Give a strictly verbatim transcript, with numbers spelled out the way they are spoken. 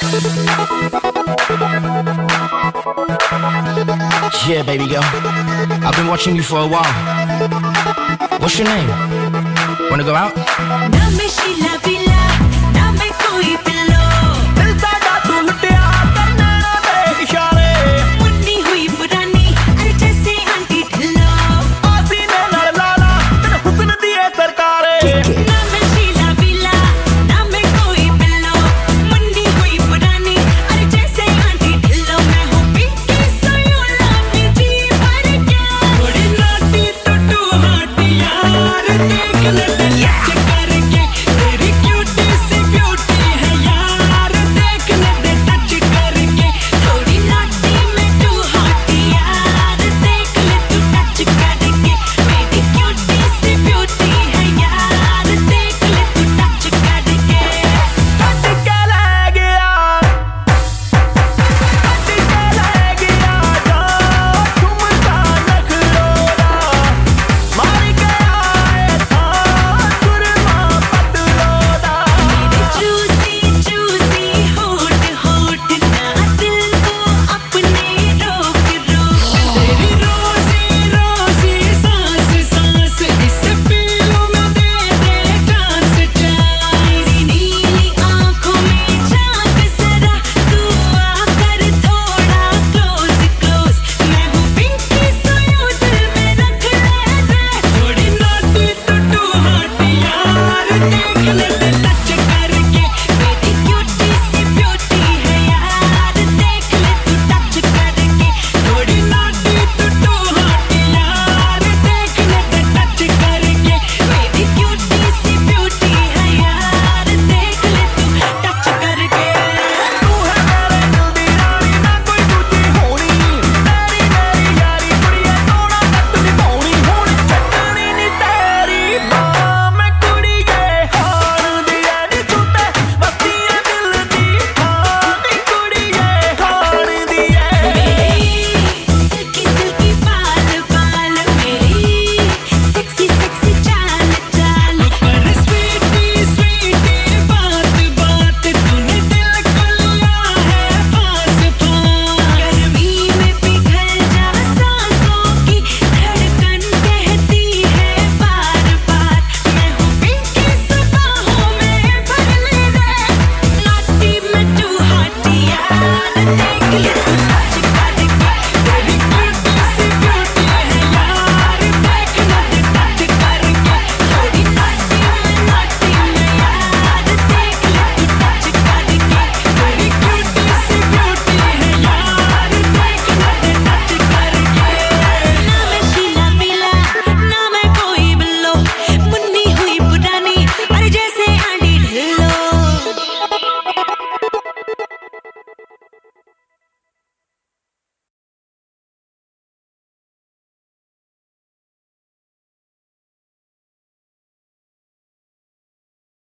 Yeah, baby girl, I've been watching you for a while. What's your name? Wanna go out? Na me Sheila Villa, na me koi pillow. दिल साडा तू लुटिया करने दे इशारे. मुन्नी हुई पुरानी, अरे जैसे आंटी ढिल्लो. आसी ने लड़ लाला, तेरे हुस्न दिए सरकारे. ना me Sheila Villa, ना me koi pillow. मुन्नी हुई पुरानी, अरे जैसे आंटी ढिल्लो. मैं हूँ पिंकी सोयोला, मिर्ची भर के. थोड़ी नाटी तो तू हाटी यार, देख ले टच करके. तेरी क्यूटी सी ब्यूटी है यार, देख ले टच करके. थोड़ी नाटी में तू हाटी यार, देख ले तू टच करके. मेरी क्यूटी सी ब्यूटी है यार, देख ले तू टच करके. टच के ले गया, टच के ले गया जा. ठुमका नखरोला, मार गया है था सुरमा पतलोला. चूसी चूसी होठ होठ ना दिल को अपने रोक रोक. तेरी रोजी रोजी सांस सांस, इस पीलू में दे दे चांस चांस. नीली आंखों में झांक जरा, तू आकर थोड़ा क्लोज क्लोज. मैं हूँ पिंकी सोयो, दिल में रख ले रे. थोड़ी नाटी तो तू हाटी यार, देख ले टच